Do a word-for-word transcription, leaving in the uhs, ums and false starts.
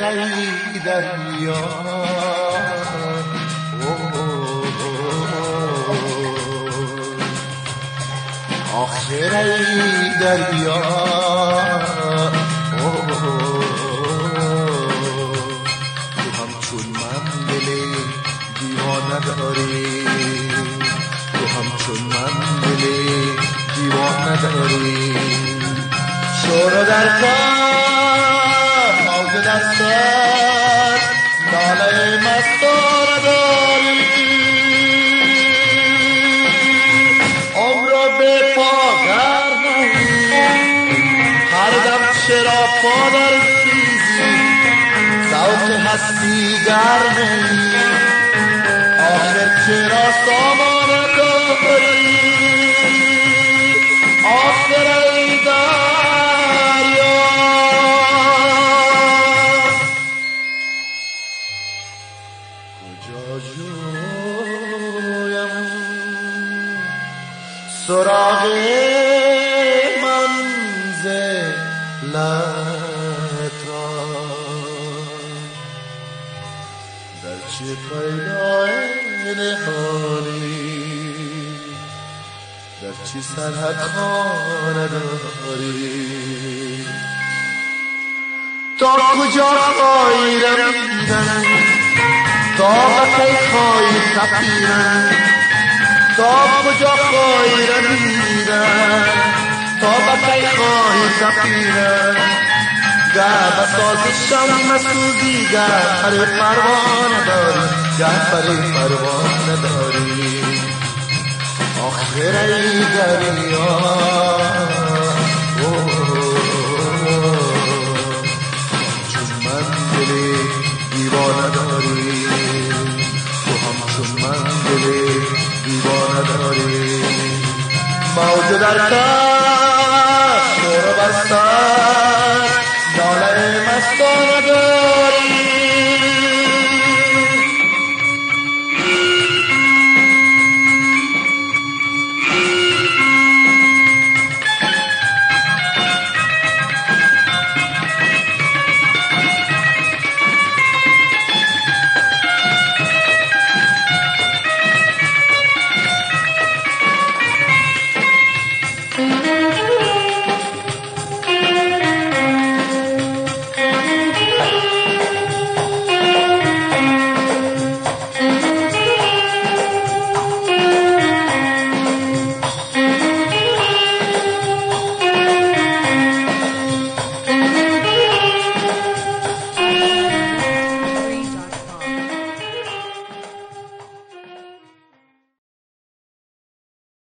ای دریا آخر ای دریا تو همچون من دل دیوانه داری تو همچون من دل دیوانه داری شور در کار موج در سر ناله مستانه داری عمر به پاگر نهی هر دم چرا پا در خیزی ذوق هستی گر نهی آخر چرا سامان داری آخر ای دریا کجا جویم سراغ منزلت را در چه پیدا نهانی در چی سرحد خانه داری تا کجا خواهی رمیدن تا بکی خواهی تپیدن تا کجا خواهی رمیدن تا بکی خواهی تپیدن گر بساز شم مسوزی گر پر پروانه داری گر پر پروانه داری آخر ای دریا چون من دل دیوانه داری تو همچون من دل دیوانه داری موج در